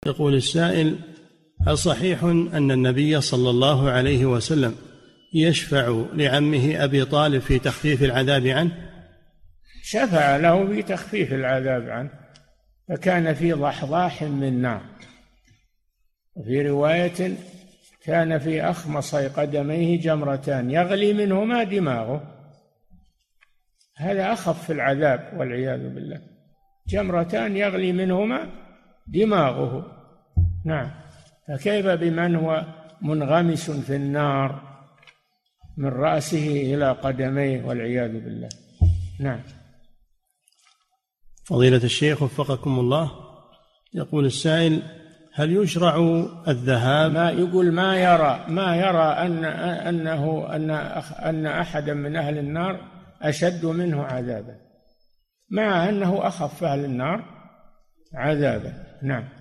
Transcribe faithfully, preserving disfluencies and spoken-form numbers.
يقول السائل: هل صحيح أن النبي صلى الله عليه وسلم يشفع لعمه أبي طالب في تخفيف العذاب عنه؟ شفع له في تخفيف العذاب عنه، فكان في ضحضاح من نار، وفي رواية كان في أخمصي قدميه جمرتان يغلي منهما دماغه، هذا أخف العذاب والعياذ بالله، جمرتان يغلي منهما دماغه. نعم، فكيف بمن هو منغمس في النار من رأسه إلى قدميه والعياذ بالله. نعم. فضيلة الشيخ وفقكم الله، يقول السائل: هل يشرع الذهاب؟ ما يقول ما يرى ما يرى أن أنه أن أن أحدا من أهل النار أشد منه عذابا، مع أنه أخف أهل النار عذابا. نعم.